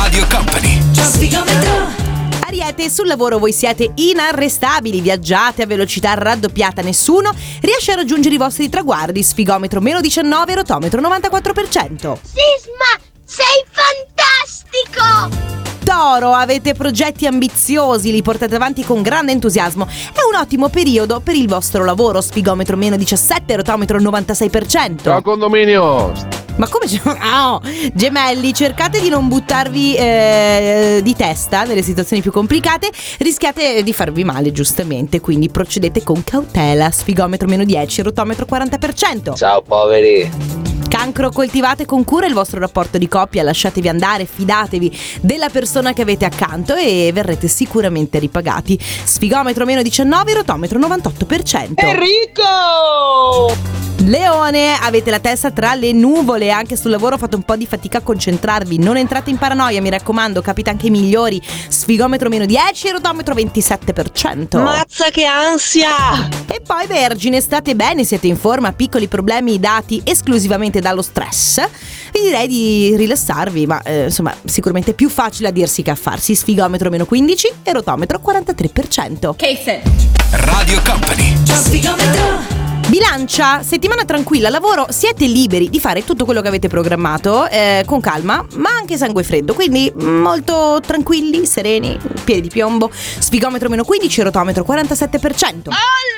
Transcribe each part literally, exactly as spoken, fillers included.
Radio Company. Ariete, sul lavoro voi siete inarrestabili, viaggiate a velocità raddoppiata, nessuno riesce a raggiungere i vostri traguardi. Sfigometro meno diciannove, rotometro novantaquattro per cento. Sisma, sei fantastico! Toro, avete progetti ambiziosi, li portate avanti con grande entusiasmo. È un ottimo periodo per il vostro lavoro. Sfigometro meno diciassette, rotometro novantasei per cento. Ciao condominio! Ma come? Oh, gemelli, cercate di non buttarvi eh, di testa nelle situazioni più complicate. Rischiate di farvi male, giustamente, quindi procedete con cautela. Sfigometro meno dieci, rotometro quaranta per cento. Ciao poveri. Cancro, coltivate con cura il vostro rapporto di coppia, lasciatevi andare, fidatevi della persona che avete accanto e verrete sicuramente ripagati. Sfigometro meno diciannove, rotometro novantotto per cento. Enrico! Leone, avete la testa tra le nuvole, anche sul lavoro fate un po' di fatica a concentrarvi, non entrate in paranoia, mi raccomando, capita anche ai migliori. Sfigometro meno dieci, rotometro ventisette per cento. Mazza che ansia! E poi Vergine, state bene, siete in forma, piccoli problemi dati esclusivamente dallo stress. Vi direi di rilassarvi, ma eh, insomma sicuramente è più facile a dirsi che a farsi. Sfigometro meno quindici e rotometro quarantatré per cento. Radio Company. Bilancia, settimana tranquilla, lavoro, siete liberi di fare tutto quello che avete programmato eh, con calma, ma anche sangue freddo, quindi molto tranquilli, sereni, piedi di piombo. Sfigometro meno quindici, rotometro quarantasette per cento.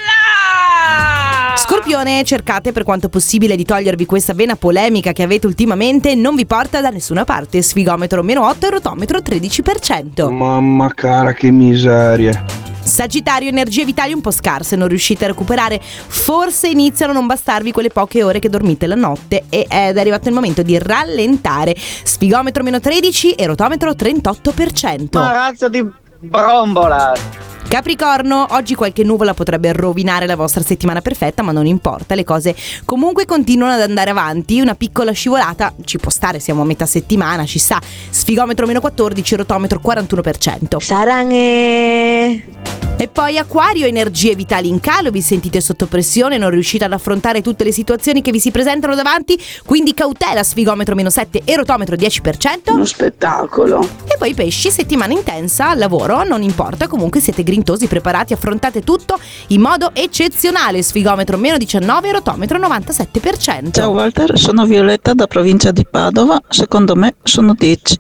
Scorpione, cercate per quanto possibile di togliervi questa vena polemica che avete ultimamente, non vi porta da nessuna parte. Sfigometro meno otto e rotometro tredici per cento. Mamma cara, che miseria. Sagittario, energie vitali un po' scarse, non riuscite a recuperare, forse iniziano a non bastarvi quelle poche ore che dormite la notte ed è arrivato il momento di rallentare. Sfigometro meno tredici e rotometro trentotto per cento. Ma razza di brombola! Capricorno, oggi qualche nuvola potrebbe rovinare la vostra settimana perfetta, ma non importa, le cose comunque continuano ad andare avanti. Una piccola scivolata ci può stare, siamo a metà settimana, ci sta. Sfigometro meno quattordici, rotometro quarantuno per cento. Saranghe! E poi Acquario, energie vitali in calo, vi sentite sotto pressione, non riuscite ad affrontare tutte le situazioni che vi si presentano davanti, quindi cautela. Sfigometro meno sette e rotometro dieci per cento. Uno spettacolo! E poi Pesci, settimana intensa al lavoro, non importa, comunque siete grintosi, preparati, affrontate tutto in modo eccezionale. Sfigometro meno diciannove e rotometro novantasette per cento. Ciao Walter, sono Violetta da provincia di Padova, secondo me sono dieci.